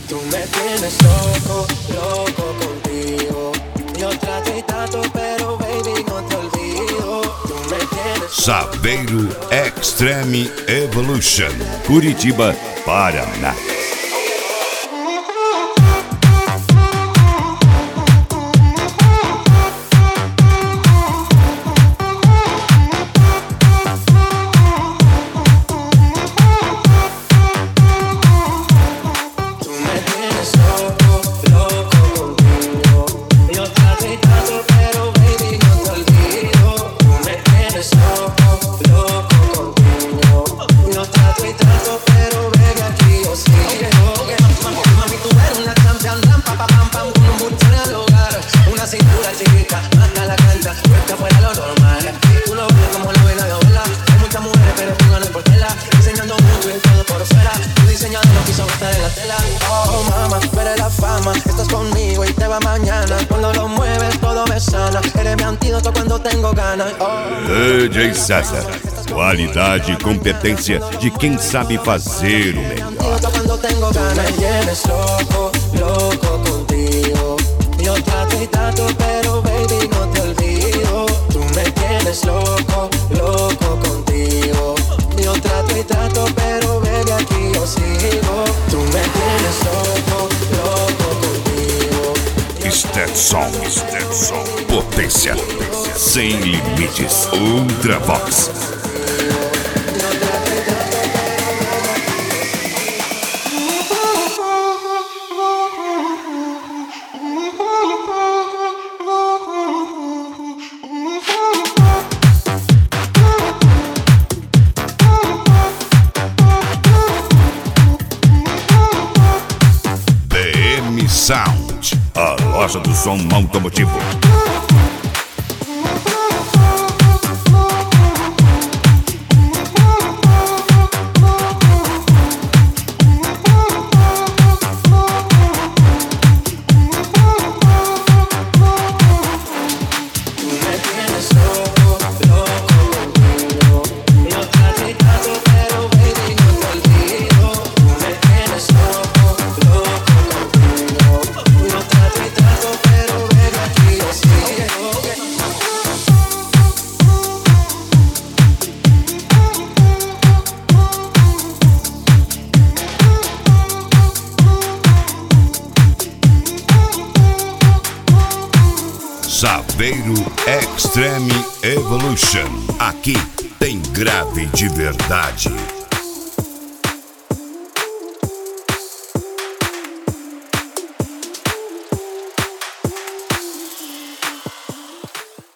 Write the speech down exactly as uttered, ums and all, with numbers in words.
Tú me tienes loco, loco contigo. Yo trato y trato, pero baby no te olvido. Tú me tienes Saveiro Extreme Evolution, Curitiba, Paraná. Oh mama, tú eres la fama, estás conmigo y te va mañana. Cuando lo mueves todo me sana, eres mi antídoto quando tengo ganas. Oh. D J César, qualidade e competência de quem sabe fazer o melhor. Quando tengo ganas, me tienes loco, loco contigo. Yo trato y trato, pero baby no te olvido. Tú me tienes loco, loco contigo. Yo trato y trato, pero baby aquí yo sigo. Tú me tienes loco, loco contigo. Stetson, Stetson, potência, sem limites, Ultravox. Sound, a loja do som automotivo. Saveiro Extreme Evolution. Aqui tem grave de verdade.